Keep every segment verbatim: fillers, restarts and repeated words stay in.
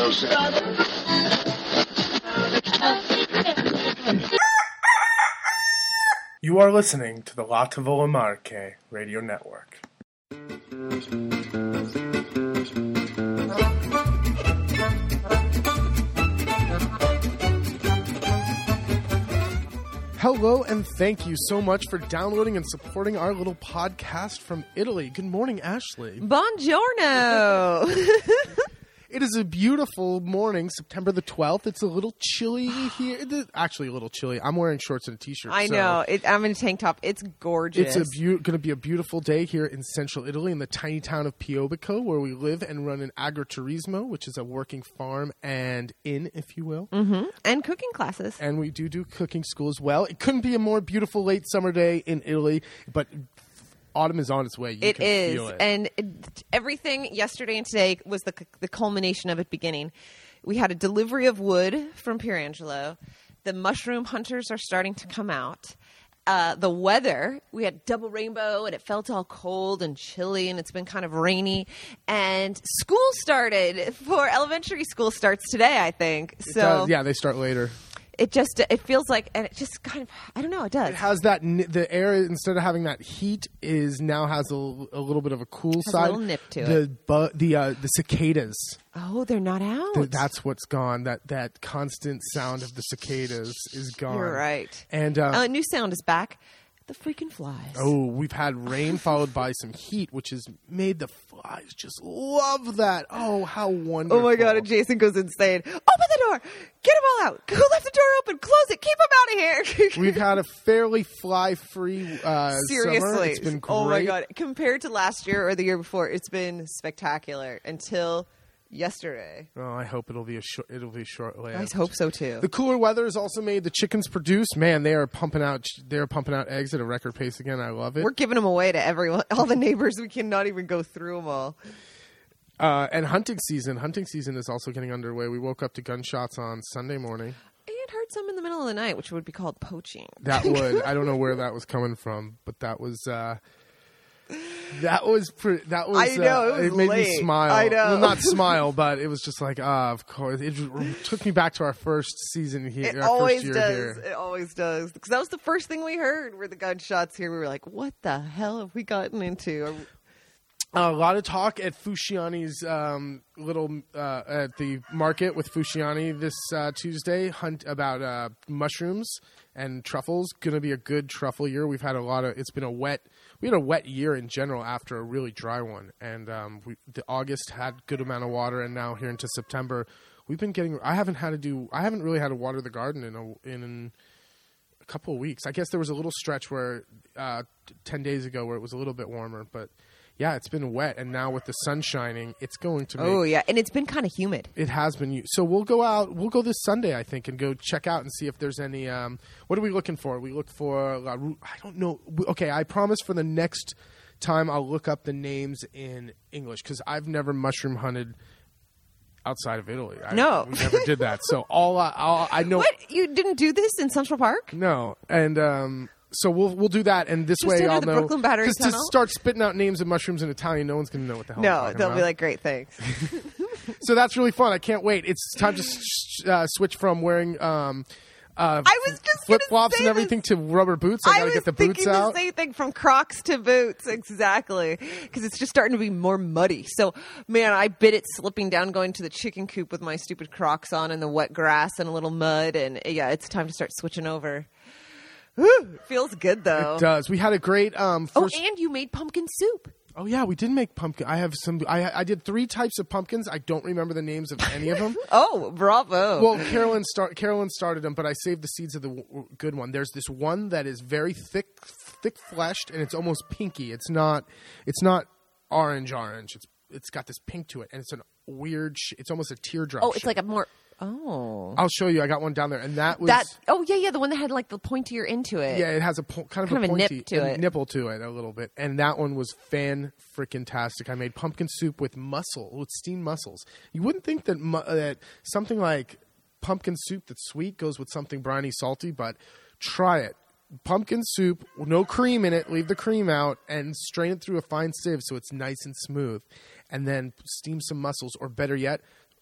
You are listening to the La Tavola Marche Radio Network. Hello, and thank you so much for downloading and supporting our little podcast from Italy. Good morning, Ashley. Buongiorno. It is a beautiful morning, September the twelfth. It's a little chilly here. It's actually a little chilly. I'm wearing shorts and a t-shirt. I so know. It, I'm in a tank top. It's gorgeous. It's a be- going to be a beautiful day here in central Italy in the tiny town of Piobico, where we live and run an agriturismo, which is a working farm and inn, if you will. Mm-hmm. And cooking classes. And we do do cooking school as well. It couldn't be a more beautiful late summer day in Italy, but autumn is on its way. You it can is. feel it. And it, everything yesterday and today was the the culmination of it beginning. We had a delivery of wood from Pierangelo. The mushroom hunters are starting to come out. Uh, the weather, we had double rainbow, and it felt all cold and chilly, and it's been kind of rainy. And school started for elementary school starts today, I think. It So does. Yeah, they start later. It just, it feels like, and it just kind of, I don't know, it does. It has that, the air, instead of having that heat, is now has a, a little bit of a cool Has a side. little nip to the, it. Bu- the, uh, the cicadas. Oh, they're not out. The, that's what's gone. That that constant sound of the cicadas is gone. You're right. And uh, Uh, a new sound is back. The freaking flies. oh, we've had rain followed by some heat, which has made the flies just love that. Oh, how wonderful. Oh my God, and Jason goes insane. Open the door. Get them all out. Who left the door open? Close it. Keep them out of here. We've had a fairly fly-free uh, Seriously. summer. It's been great. Oh my God. Compared to last year or the year before, it's been spectacular until yesterday. Oh, I hope it'll be a short. It'll be short lived. I hope so too. The cooler weather has also made the chickens produce. Man, they are pumping out. They are pumping out eggs at a record pace again. I love it. We're giving them away to everyone, all the neighbors. We cannot even go through them all. Uh, and hunting season. Hunting season is also getting underway. We woke up to gunshots on Sunday morning. And heard some in the middle of the night, which would be called poaching. That would. I don't know where that was coming from, but that was. Uh, that was. Pre- that was. I know, uh, it was made late. me smile. I know. Well, not smile, but it was just like, ah, of course. It just took me back to our first season here. It our always first year does. Here. It always does. Because that was the first thing we heard were the gunshots here. We were like, what the hell have we gotten into? Uh, a lot of talk at Fusciani's um, little uh, at the market with Fusciani this uh, Tuesday hunt about uh, mushrooms and truffles. Going to be a good truffle year. We've had a lot of. It's been a wet. We had a wet year in general after a really dry one, and um, we, the August had good amount of water, and now here into September, we've been getting. I haven't had to do. I haven't really had to water the garden in a in a couple of weeks. I guess there was a little stretch where uh, ten days ago where it was a little bit warmer, but. Yeah, it's been wet, and now with the sun shining, it's going to make... Oh, yeah, and it's been kind of humid. It has been. So we'll go out, we'll go this Sunday, I think, and go check out and see if there's any... Um, what are we looking for? We look for... La Ru- I don't know. Okay, I promise for the next time I'll look up the names in English, because I've never mushroom hunted outside of Italy. I, No. We never did that. So all I, all I know... What? You didn't do this in Central Park? No, and... Um, So we'll we'll do that, and this Just way under I'll the know. Brooklyn Battery Because to Tunnel? start spitting out names of mushrooms in Italian, no one's going to know what the hell. I'm No, talking they'll about. be like, great, thanks. So that's really fun. I can't wait. It's time to s- uh, switch from wearing um, uh, I was just flip gonna flops say and everything this. to rubber boots. I, I got to was get the thinking boots out. the same thing, from Crocs to boots, exactly, because it's just starting to be more muddy. So, man, I bit it slipping down, going to the chicken coop with my stupid Crocs on in the wet grass and a little mud, and yeah, it's time to start switching over. Whew, it feels good though. It does. We had a great um, Oh, first. and you made pumpkin soup. Oh yeah, we did make pumpkin. I have some. I I did three types of pumpkins. I don't remember the names of any of them. Oh, bravo. Well, Carolyn start. Carolyn started them, but I saved the seeds of the w- w- good one. There's this one that is very thick, thick fleshed, and it's almost pinky. It's not. It's not orange. Orange. It's it's got this pink to it, and it's a weird. Sh- it's almost a teardrop. oh, it's shape. like a more. Oh, I'll show you. I got one down there, and that was that. Oh, yeah, yeah, the one that had like the pointier end to it. yeah. It has a po- kind of Kind a of a nip pointy to a it. nipple to it a little bit, and that one was fan freaking tastic. I made pumpkin soup with mussel, with steamed mussels. You wouldn't think that mu- uh, that something like pumpkin soup that's sweet goes with something briny, salty, but try it. Pumpkin soup, no cream in it. Leave the cream out and strain it through a fine sieve so it's nice and smooth, and then steam some mussels, or better yet,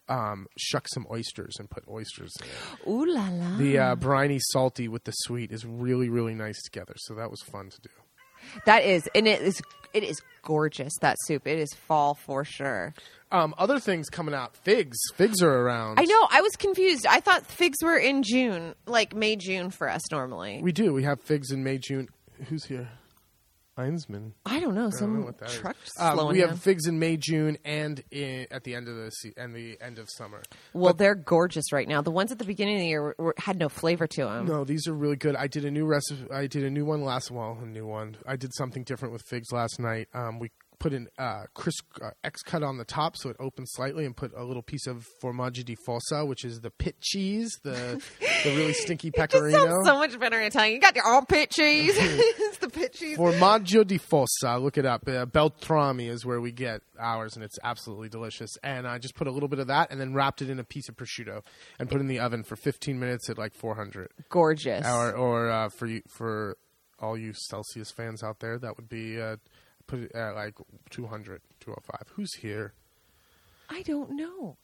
um, shuck some oysters and put oysters in it. Ooh la la. The uh, briny salty with the sweet is really, really nice together. So that was fun to do. That is, and it is it is gorgeous, that soup. It is fall for sure. Um, other things coming out. Figs. Figs are around. I know. I was confused. I thought figs were in June, like May, June for us normally. We do. We have figs in May, June. Who's here? Einsman. I don't know. I Some don't know what that is. truck's Um, slowing we have down. figs in May, June, and in, at the end of the se- and the end of summer. Well, they're gorgeous right now. The ones at the beginning of the year were, were, had no flavor to them. No, these are really good. I did a new recipe. I did a new one last. Well, a new one. I did something different with figs last night. Um, we put an uh, crisp uh, X cut on the top so it opens slightly, and put a little piece of formaggio di fossa, which is the pit cheese, the the really stinky It just pecorino. sounds so much better in Italian. You got your own pit cheese. It's the pit cheese. Formaggio di fossa. Look it up. Uh, Beltrami is where we get ours, and it's absolutely delicious. And I just put a little bit of that, and then wrapped it in a piece of prosciutto, and put it in the oven for fifteen minutes at like four hundred. Gorgeous. Or, or uh, for you, for all you Celsius fans out there, that would be uh, put it at like two hundred, two oh five. Who's here? I don't know.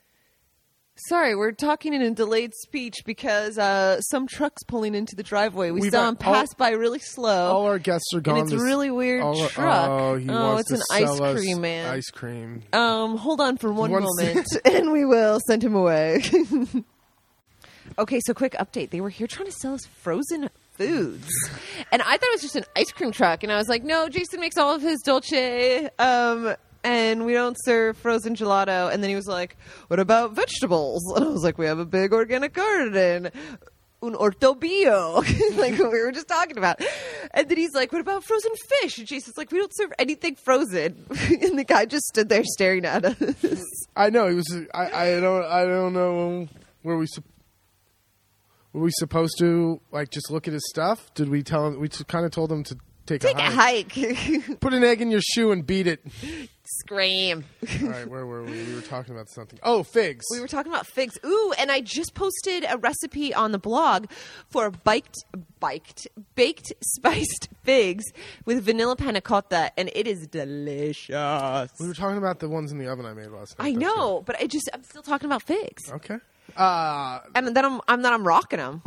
Sorry, we're talking in a delayed speech because uh, some truck's pulling into the driveway. We We've saw had- him pass all- by really slow. All our guests are gone. and it's a this- really weird all our- truck. Oh, he oh wants it's to an ice sell us cream man. Ice cream. Um, hold on for one wants- moment, and we will send him away. Okay, so quick update. They were here trying to sell us frozen foods. And I thought it was just an ice cream truck. And I was like, no, Jason makes all of his dolce, um, and we don't serve frozen gelato. And then he was like, what about vegetables? And I was like, we have a big organic garden. Un orto bio, like what we were just talking about. And then he's like, what about frozen fish? And Jason's like, we don't serve anything frozen. And the guy just stood there staring at us. I know he was. I, I don't. I don't know. Were we? sup- Were we supposed to like just look at his stuff? Did we tell him? We kind of told him to take, Take a a hike. hike. Put an egg in your shoe and beat it. Scream. All right, where were we? We were talking about something. Oh, figs. We were talking about figs. Ooh, and I just posted a recipe on the blog for baked, baked, baked spiced figs with vanilla panna cotta, and it is delicious. We were talking about the ones in the oven I made last night. I That's know, but I just I'm still talking about figs, good. Okay. Uh, and then I'm I'm then I'm rocking them.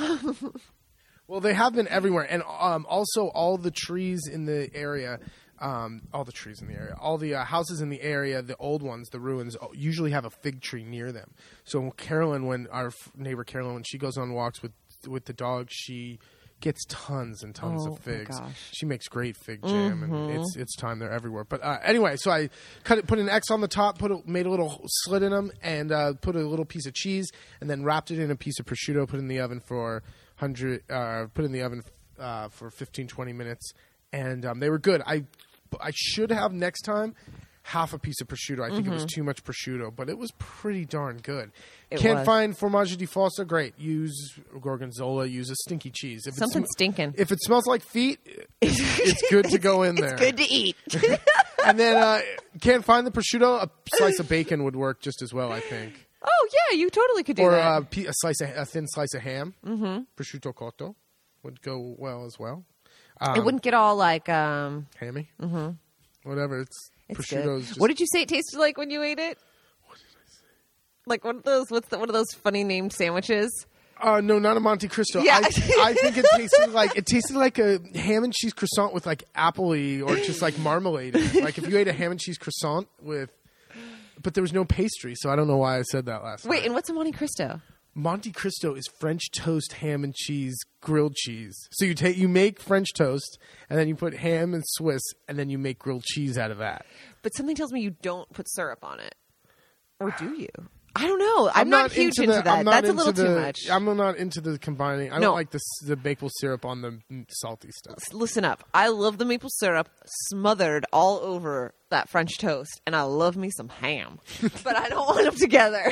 well, they have been everywhere, and um, also all the trees in the area. Um, all the trees in the area, all the uh, houses in the area, the old ones, the ruins, usually have a fig tree near them. So Carolyn, when our f- neighbor Carolyn, when she goes on walks with with the dog, she gets tons and tons Oh, of my figs. gosh. She makes great fig jam, Mm-hmm. and it's it's time they're everywhere. But uh, anyway, so I cut it, put an X on the top, put a, made a little slit in them, and uh, put a little piece of cheese, and then wrapped it in a piece of prosciutto. Put it in the oven for hundred. Uh, put it in the oven uh, for fifteen, twenty minutes, and um, they were good. I I should have next time half a piece of prosciutto. I think it was too much prosciutto, but it was pretty darn good. It Can't was. find formaggio di fossa? Great. Use gorgonzola. Use a stinky cheese. If it Something sm- stinking. If it smells like feet, it's good to go in there. It's good to eat. And then uh, can't find the prosciutto. A slice of bacon would work just as well, I think. Oh yeah, you totally could do Or that. a, pe- a slice, of, a thin slice of ham. Mm-hmm. Prosciutto cotto would go well as well. Um, it wouldn't get all like um. hammy. Mm-hmm. Whatever. It's, It's prosciutto's good. just What did you say it tasted like when you ate it? What did I say? Like one of those. What's the, one of those funny named sandwiches? Uh, no, not a Monte Cristo. Yeah. I, I think it tasted like it tasted like a ham and cheese croissant with like appley or just like marmalade. in it. Like if you ate a ham and cheese croissant with, but there was no pastry, so I don't know why I said that last Wait, night. and what's a Monte Cristo? Monte Cristo is French toast, ham and cheese, grilled cheese. So you take you make French toast, and then you put ham and Swiss, and then you make grilled cheese out of that. But something tells me you don't put syrup on it, or do you? I don't know. I'm, not, huge into, the, that. I'm not That's a into little the, too much. I'm not into the combining. I No. don't like the s- the maple syrup on the mm, salty stuff. Listen up. I love the maple syrup smothered all over that French toast, and I love me some ham. But I don't want them together.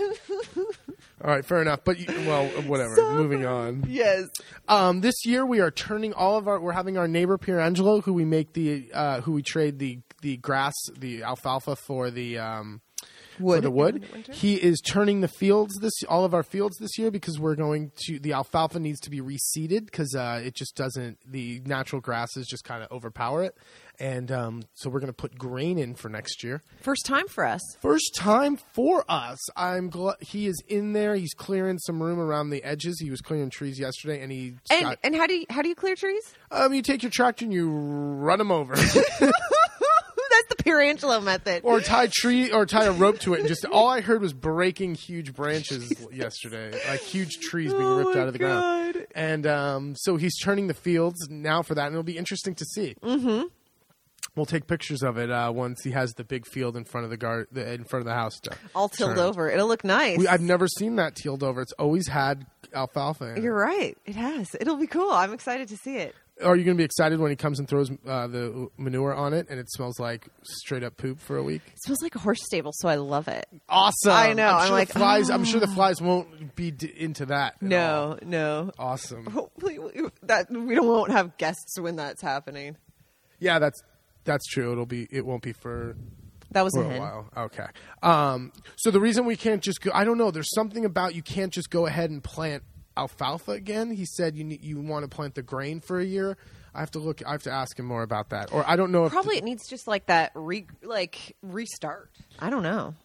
All right, fair enough. But you, well, whatever. Sorry. Moving on. Yes. Um, this year we are turning all of our. We're having our neighbor Pierangelo, who we make the, uh, who we trade the the grass, the alfalfa for the um, Wood for the wood. in the winter? He is turning the fields this all of our fields this year because we're going to the alfalfa needs to be reseeded because uh, it just doesn't the natural grasses just kind of overpower it, and um, so we're going to put grain in for next year. First time for us. First time for us. I'm gl- he is in there. He's clearing some room around the edges. He was clearing trees yesterday, and he And got, and how do you how do you clear trees? um you take your tractor and you run them over. That's the Pierangelo method. Or tie tree, or tie a rope to it, and just all I heard was breaking huge branches yesterday, like huge trees being Oh ripped my out of the ground. God. And um, so he's turning the fields now for that, and it'll be interesting to see. Mm-hmm. We'll take pictures of it uh, once he has the big field in front of the guard, the, in front of the house. To All tilled turn. over. It'll look nice. We, I've never seen that tilled over. It's always had alfalfa in it. You're right. It has. It'll be cool. I'm excited to see it. Are you going to be excited when he comes and throws uh, the manure on it, and it smells like straight up poop for a week? It smells like a horse stable, so I love it. Awesome! I know. I'm, I'm sure like, the flies. oh. I'm sure the flies won't be d- into that. at all. No, no. Awesome. Hopefully we, that we don't won't have guests when that's happening. Yeah, that's that's true. It'll be. It won't be for. That was For a a hen. while. Okay. Um, so the reason we can't just go, I don't know. There's something about you can't just go ahead and plant alfalfa again. He said you need, you want to plant the grain for a year. I have to look. I have to ask him more about that. Or I don't know if Probably it needs just like that re like restart. I don't know.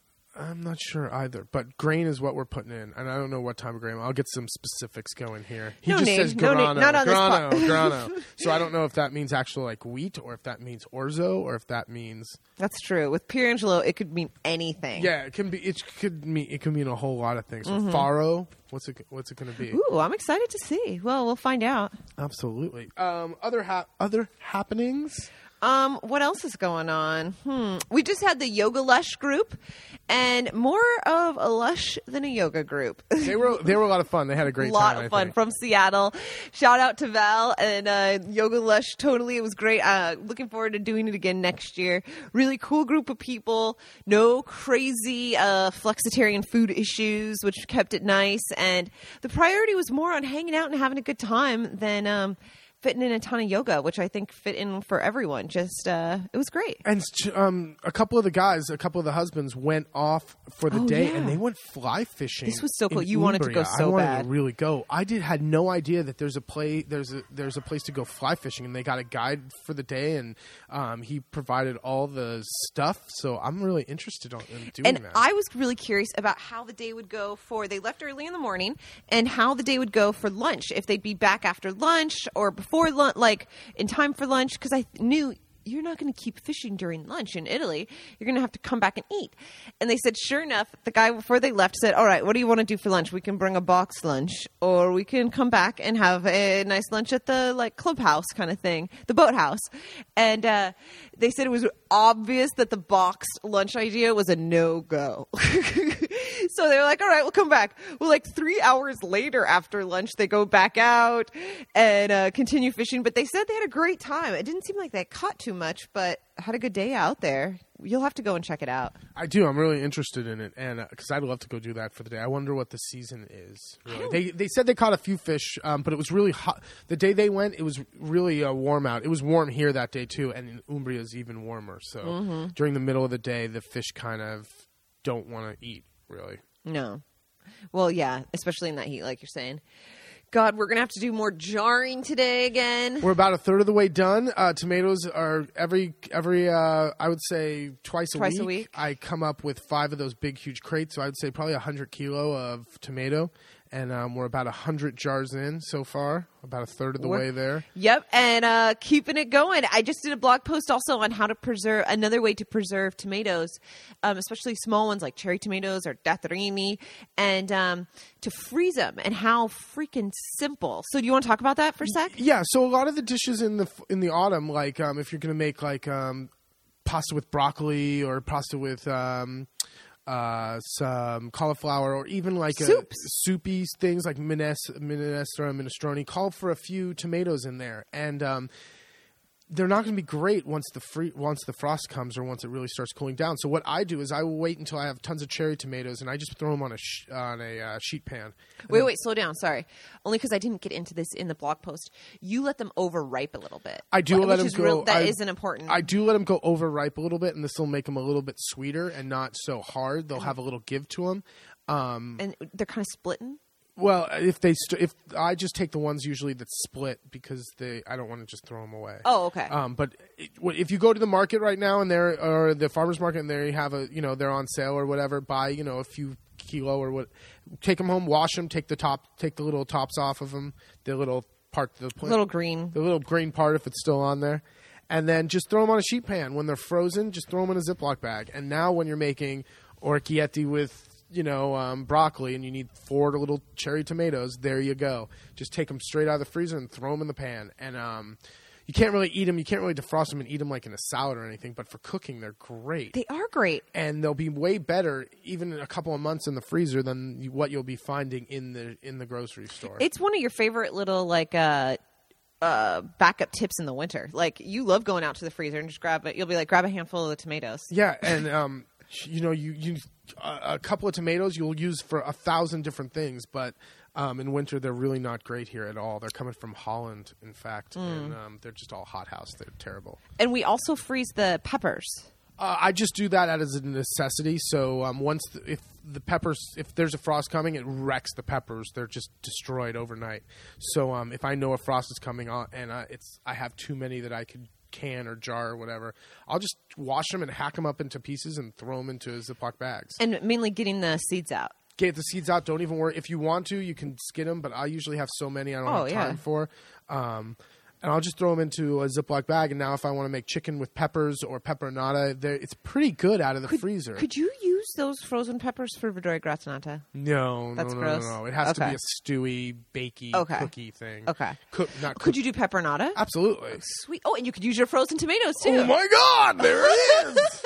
I'm not sure either. But grain is what we're putting in, and I don't know what type of grain. I'll get some specifics going here. He No just name. says No name. grano, Not on this grano, pod. grano. So I don't know if that means actually like wheat, or if that means orzo, or if that means That's true. With Pierangelo, it could mean anything. yeah. It can be. It could mean. It can mean a whole lot of things. So Mm-hmm. faro. What's it? What's it going to be? Ooh, I'm excited to see. Well, we'll find out. Absolutely. Um, other ha- other happenings. Um, what else is going on? Hmm. We just had the Yoga Lush group, and more of a lush than a yoga group. They were they were a lot of fun. They had a great A lot time. of I fun think. from Seattle. Shout out to Val and uh, Yoga Lush. Totally, it was great. Uh, looking forward to doing it again next year. Really cool group of people. No crazy uh, flexitarian food issues, which kept it nice. And the priority was more on hanging out and having a good time than um, fitting in a ton of yoga, which I think fit in for everyone. Just uh, it was great. And um, a couple of the guys, a couple of the husbands went off for the Oh, day, yeah. and they went fly fishing. This was so cool. in You wanted to go Umbria. so I wanted bad. to really go. I did had no idea that there's a play there's a there's a place to go fly fishing, and they got a guide for the day, and um, he provided all the stuff. So I'm really interested on, in doing And that. I was really curious about how the day would go for, they left early in the morning, and how the day would go for lunch. If they'd be back after lunch or before lunch, like in time for lunch, because I knew you're not going to keep fishing during lunch in Italy. You're going to have to come back and eat. And they said, sure enough, the guy before they left said, all right, what do you want to do for lunch? We can bring a box lunch, or we can come back and have a nice lunch at the like clubhouse kind of thing, the boathouse. And uh, they said it was obvious that the boxed lunch idea was a no-go. So they were like, all right, we'll come back. Well, like three hours later after lunch, they go back out and uh, continue fishing. But they said they had a great time. It didn't seem like they caught too much, but had a good day out there. You'll have to go and check it out. I do. I'm really interested in it, and because I'd love to go do that for the day. I wonder what the season is. Really. They they said they caught a few fish, um, but it was really hot. The day they went, it was really uh, warm out. It was warm here that day too, and in Umbria is even warmer. So Mm-hmm. during the middle of the day, the fish kind of don't want to eat. Really. No. Well, yeah, especially in that heat, like you're saying. God, we're going to have to do more jarring today again. We're about a third of the way done. Uh, tomatoes are every every uh, I would say twice a Twice week. a week. I come up with five of those big huge crates, so I would say probably a hundred kilo of tomato, and um, we're about a hundred jars in so far. About a third of the We're- way there. Yep, and uh, keeping it going. I just did a blog post also on how to preserve, another way to preserve tomatoes, um, especially small ones like cherry tomatoes or datterini, and um, to freeze them, and how freaking simple. So do you want to talk about that for a sec? Yeah, so a lot of the dishes in the in the autumn, like um, if you're going to make like um, pasta with broccoli or pasta with um, uh, some cauliflower, or even like Soups. a soupy things like mines- minestra, minestrone, call for a few tomatoes in there, and um, they're not going to be great once the free once the frost comes or once it really starts cooling down. So what I do is I will wait until I have tons of cherry tomatoes and I just throw them on a sh- on a uh, sheet pan. Wait, wait, slow down. Sorry, only because I didn't get into this in the blog post. You let them overripe a little bit. I do Wh- let which them is go. Real, that I, is an important. I do let them go overripe a little bit, and this will make them a little bit sweeter and not so hard. They'll have a little give to them. Um, and they're kind of splitting. Well, if they st- if I just take the ones usually that split because they I don't want to just throw them away. Oh, okay. Um, but it, if you go to the market right now and they're or the farmers market and they have a you know they're on sale or whatever, buy you know a few kilo or what, take them home, wash them, take the top, take the little tops off of them, the little part, the plant, little green, the little green part if it's still on there, and then just throw them on a sheet pan when they're frozen. Just throw them in a Ziploc bag. And now when you're making orecchiette with you know, um, broccoli, and you need four little cherry tomatoes, there you go. Just take them straight out of the freezer and throw them in the pan. And um, you can't really eat them. You can't really defrost them and eat them like in a salad or anything. But for cooking, they're great. They are great. And they'll be way better, even in a couple of months in the freezer, than you, what you'll be finding in the in the grocery store. It's one of your favorite little, like, uh, uh, backup tips in the winter. Like, you love going out to the freezer and just grab it. You'll be like, grab a handful of the tomatoes. Yeah, and... Um, You know, you, you uh, a couple of tomatoes you'll use for a thousand different things, but um, in winter they're really not great here at all. They're coming from Holland, in fact, mm. and um, they're just all hothouse. They're terrible. And we also freeze the peppers. Uh, I just do that as a necessity. So um, once the, if the peppers, if there's a frost coming, it wrecks the peppers. They're just destroyed overnight. So um, if I know a frost is coming on and uh, it's I have too many that I could can or jar or whatever, I'll just wash them and hack them up into pieces and throw them into Ziploc bags. And mainly getting the seeds out. Get the seeds out. Don't even worry. If you want to, you can skin them, but I usually have so many I don't oh, have yeah. time for. Um, and I'll just throw them into a Ziploc bag. And now if I want to make chicken with peppers or pepperonata, it's pretty good out of the could, freezer. Could you use those frozen peppers for Verdure gratinata? No, That's no, gross. no, no, no. It has okay. to be a stewy, bakey, okay. cookie thing. Okay. Cook, not could cook- you do pepperonata? Absolutely. Oh, sweet. Oh, and you could use your frozen tomatoes, too. Oh, my God. There it is.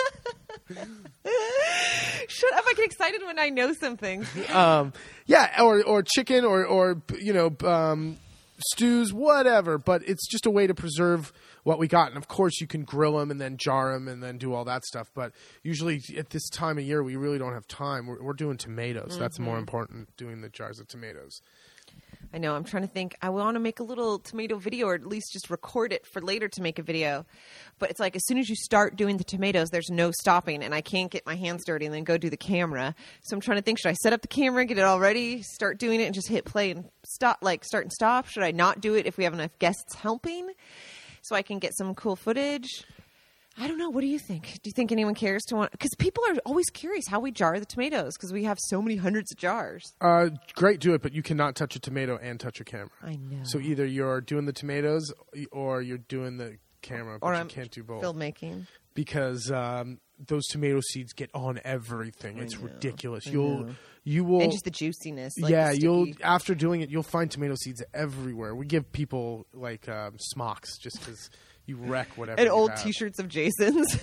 Shut up! I get excited when I know something. um, yeah, or or chicken, or or you know, um, stews, whatever. But it's just a way to preserve what we got. And of course, you can grill them and then jar them and then do all that stuff. But usually at this time of year, we really don't have time. We're, we're doing tomatoes. Mm-hmm. That's more important. Doing the jars of tomatoes. I know. I'm trying to think. I want to make a little tomato video, or at least just record it for later to make a video. But it's like as soon as you start doing the tomatoes, there's no stopping, and I can't get my hands dirty and then go do the camera. So I'm trying to think: should I set up the camera, get it all ready, start doing it, and just hit play and stop? Like start and stop. Should I not do it if we have enough guests helping, so I can get some cool footage? I don't know. What do you think? Do you think anyone cares to want? Because people are always curious how we jar the tomatoes because we have so many hundreds of jars. Uh, great, do it, but you cannot touch a tomato and touch a camera. I know. So either you're doing the tomatoes or you're doing the camera, but or you I'm can't do both. Filmmaking. Because um, those tomato seeds get on everything. I It's know. ridiculous. I You'll, know. you will, and just the juiciness. Like yeah. the You'll sticky- after doing it, you'll find tomato seeds everywhere. We give people like um, smocks just because you wreck whatever. and you old have. T-shirts of Jason's.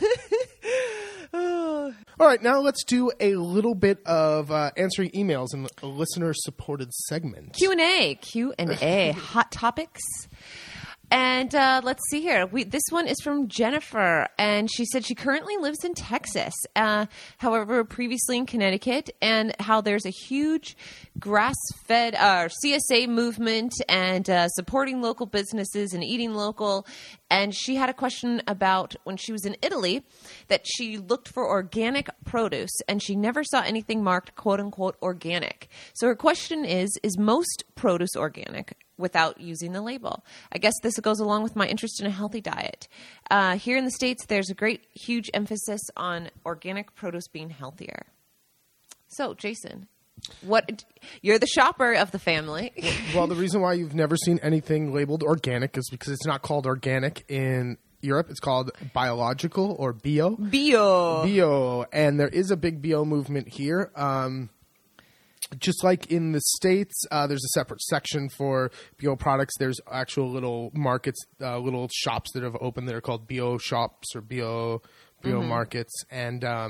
Oh. All right, now let's do a little bit of uh, answering emails and a listener-supported segment. Q and A, Q and A, hot topics. And uh, let's see here. We, this one is from Jennifer, and she said she currently lives in Texas, uh, however, previously in Connecticut, and how there's a huge grass-fed uh, C S A movement and uh, supporting local businesses and eating local. And she had a question about when she was in Italy that she looked for organic produce, and she never saw anything marked quote-unquote organic. So her question is, is most produce organic without using the label? I guess this goes along with my interest in a healthy diet. Uh, here in the States, there's a great, huge emphasis on organic produce being healthier. So, Jason, what you're the shopper of the family. Well, the reason why you've never seen anything labeled organic is because it's not called organic in Europe. It's called biological or bio. Bio. Bio. And there is a big bio movement here. Um, just like in the States, uh, there's a separate section for bio products. There's actual little markets, uh, little shops that have opened that are called bio shops or bio bio mm-hmm. markets. And um,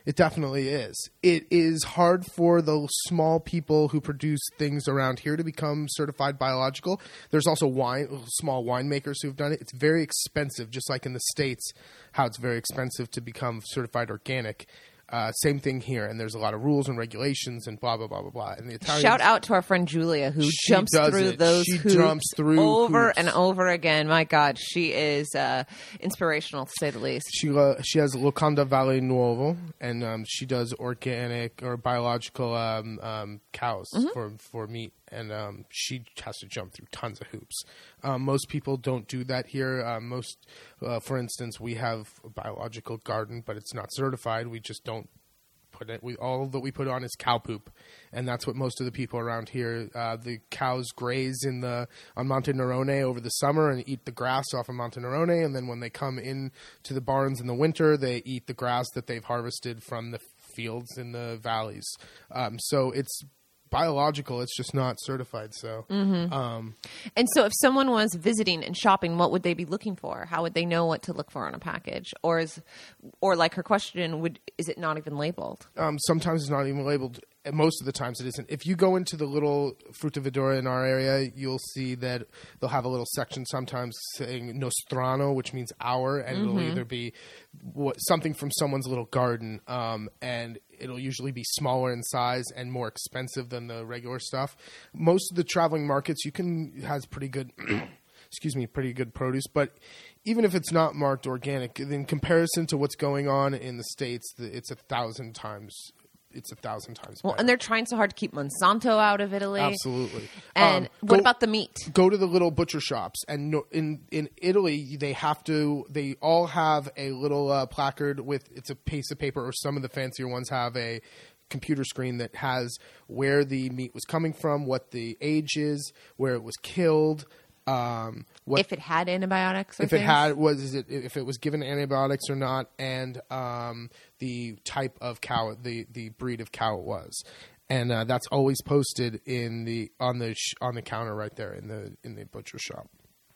It definitely is. It is hard for those small people who produce things around here to become certified biological. There's also wine, small winemakers who've done it. It's very expensive, just like in the States, how it's very expensive to become certified organic. Uh, same thing here, and there's a lot of rules and regulations and blah blah blah blah blah. And the Italians, shout out to our friend Julia who She jumps does through it. those She hoops jumps through over hoops. and over again. My God, she is uh, inspirational to say the least. She uh, she has Locanda Valle Nuovo, and um, she does organic or biological um, um, cows Mm-hmm. for, for meat, and um, she has to jump through tons of hoops. Um, most people don't do that here. Uh, most, uh, for instance, we have a biological garden, but it's not certified. We just don't put it. We all that we put on is cow poop, and that's what most of the people around here. Uh, the cows graze in the on Monte Nerone over the summer and eat the grass off of Monte Nerone, and then when they come in to the barns in the winter, they eat the grass that they've harvested from the fields in the valleys. Um, so it's biological. It's just not certified. So. Mm-hmm. Um, And so if someone was visiting and shopping, what would they be looking for? How would they know what to look for on a package? Or is, or like her question, would is it not even labeled? Um, sometimes it's not even labeled. And most of the times it isn't. If you go into the little fruttivedora in our area, you'll see that they'll have a little section sometimes saying Nostrano, which means our, and Mm-hmm. it'll either be what, something from someone's little garden, um, and it'll usually be smaller in size and more expensive than the regular stuff. Most of the traveling markets, you can has pretty good, excuse me, pretty good produce, but even if it's not marked organic, in comparison to what's going on in the States, it's a thousand times. It's a thousand times better. Well, and they're trying so hard to keep Monsanto out of Italy. Absolutely. And Um, what go- about the meat? Go to the little butcher shops, and no, in in Italy, they have to. They all have a little uh, placard with it's a piece of paper, or some of the fancier ones have a computer screen that has where the meat was coming from, what the age is, where it was killed. Um, what If it had antibiotics or if it things? had was is it if it was given antibiotics or not, and um, the type of cow, the the breed of cow it was, and uh, that's always posted in the on the sh- on the counter right there in the in the butcher shop.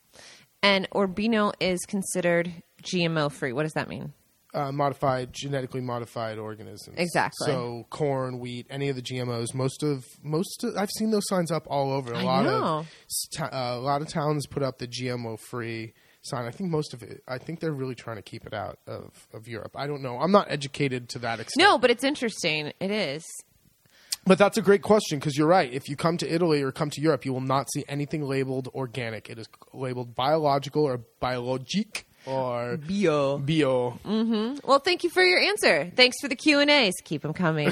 And Orbino is considered G M O free. What does that mean? Uh, modified, genetically modified organisms. Exactly. So corn, wheat, any of the G M Os. Most of most, of, I've seen those signs up all over. A I lot know. of st- uh, a lot of towns put up the G M O free sign. I think most of it. I think they're really trying to keep it out of, of Europe. I don't know. I'm not educated to that extent. No, but it's interesting. It is. But that's a great question because you're right. If you come to Italy or come to Europe, you will not see anything labeled organic. It is labeled biological or biologique or Bio. bio. Well, thank you for your answer. Thanks for the Q and A's. Keep them coming.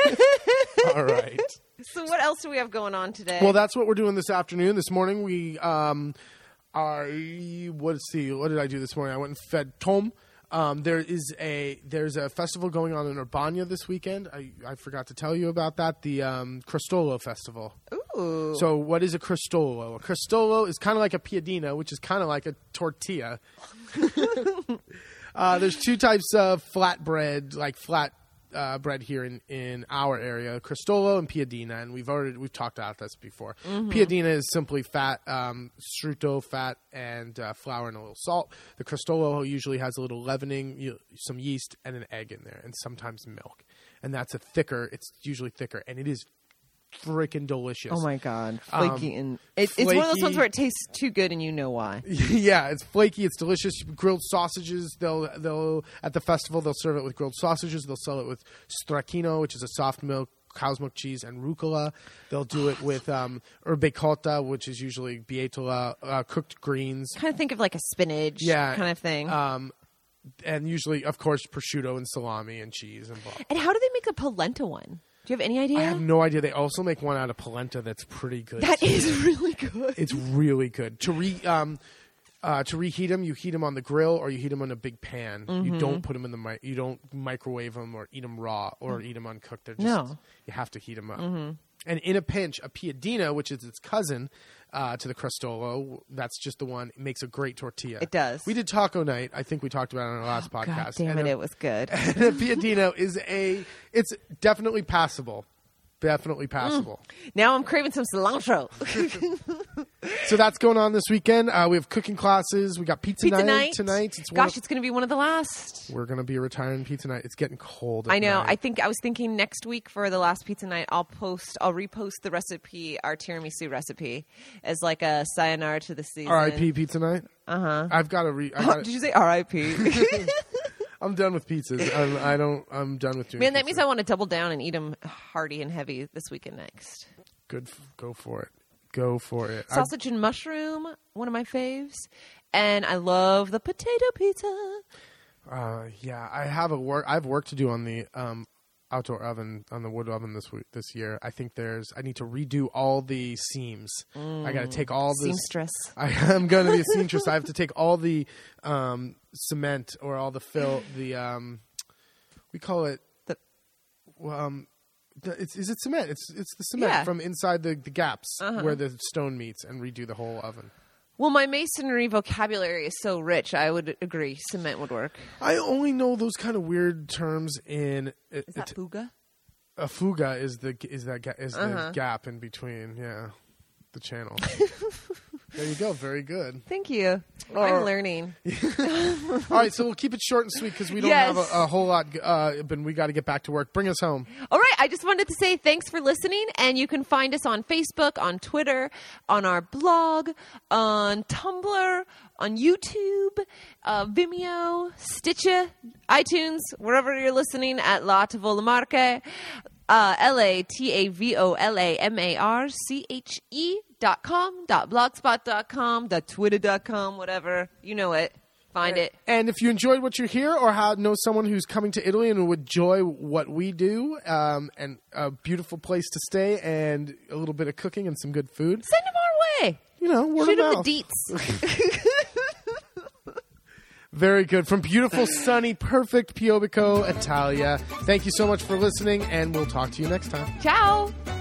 All right. So what else do we have going on today? Well, that's what we're doing this afternoon. This morning we um are let's see, what did I do this morning? I went and fed Tom. Um, there is a there's a festival going on in Urbania this weekend. I, I forgot to tell you about that. The um, Crostolo Festival. Ooh. So what is a crostolo? A crostolo is kind of like a piadina, which is kind of like a tortilla. uh, there's two types of flat bread, like flat uh, bread here in, in our area, crostolo and piadina, and we've already we've talked about this before. Mm-hmm. Piadina is simply fat, um, strutto fat, and uh, flour and a little salt. The crostolo usually has a little leavening, you, some yeast, and an egg in there, and sometimes milk. And that's a thicker. It's usually thicker, and it is freaking delicious. Oh my God, flaky Um, and it, it's one of those flaky- ones where it tastes too good and you know why. Yeah, it's flaky. It's delicious. Grilled sausages. They'll they'll at the festival they'll serve it with grilled sausages. They'll sell it with stracchino, which is a soft milk cow's milk cheese, and rucola. They'll do it with um, erbecotta, which is usually bietola, uh, cooked greens. Kind of think of like a spinach Yeah, kind of thing. Um, and usually, of course, prosciutto and salami and cheese and blah. And how do they make a polenta one? Do you have any idea? I have no idea. They also make one out of polenta that's pretty good. That is really good. It's really good. To re um, uh, to reheat them, you heat them on the grill or you heat them in a big pan. Mm-hmm. You don't put them in the mi- you don't microwave them or eat them raw or eat them uncooked. They're just No. you have to heat them up. Mm-hmm. And in a pinch, a piadina, which is its cousin uh, to the crostolo, that's just the one. It makes a great tortilla. It does. We did taco night. I think we talked about it on our last God podcast. damn and it, a, it was good. and a piadino is a it's definitely passable. definitely passable. Mm. Now I'm craving some cilantro. So that's going on this weekend. Uh, we have cooking classes. We got pizza, Pizza night, night. tonight. It's one Gosh, of- it's going to be one of the last. we're going to be retiring pizza night. It's getting cold. At I know. night. I think I was thinking next week for the last pizza night, I'll post, I'll repost the recipe, our tiramisu recipe, as like a sayonara to the season. R I P pizza night. Uh huh. I've got to re. I gotta, Did you say R I P? I'm done with pizzas. I'm, I don't. I'm done with doing. Man, that pizza. means I want to double down and eat them hearty and heavy this weekend next. Good. f- Go for it. Go for it. I- Sausage and mushroom, one of my faves. And I love the potato pizza. Uh, yeah, I have a work. I have work to do on the um, outdoor oven, on the wood oven this week, this year. I think there's. I need to redo all the seams. I got to take all the Seamstress. I am going to be a seamstress. I have to take all the um, cement or all the fill. The um, we call it The- um, the, it's is it cement? It's it's the cement Yeah. from inside the, the gaps Uh-huh. where the stone meets, and redo the whole oven. Well, my masonry vocabulary is so rich, I would agree cement would work. I only know those kind of weird terms in. It, Is that it- fuga? a fuga is the is that ga- is Uh-huh. the gap in between. Yeah, the channel. There you go. Very good. Thank you. Or- I'm learning. All right, so we'll keep it short and sweet because we don't Yes. have a, a whole lot, uh, but we got to get back to work. Bring us home. All right, I just wanted to say thanks for listening, and you can find us on Facebook, on Twitter, on our blog, on Tumblr, on YouTube, uh, Vimeo, Stitcher, iTunes, wherever you're listening at La Tavola Marche, uh, L A T A V O L A M A R C H E dot com, dot blogspot dot com, dot twitter dot com, whatever. You know it. Find it. And if you enjoyed what you hear or how, know someone who's coming to Italy and would enjoy what we do, um, and a beautiful place to stay and a little bit of cooking and some good food, Send them our way. you know, word Shoot of them mouth. the deets. Very good. From beautiful, sunny, perfect Piobico, Italia. Thank you so much for listening, and we'll talk to you next time. Ciao.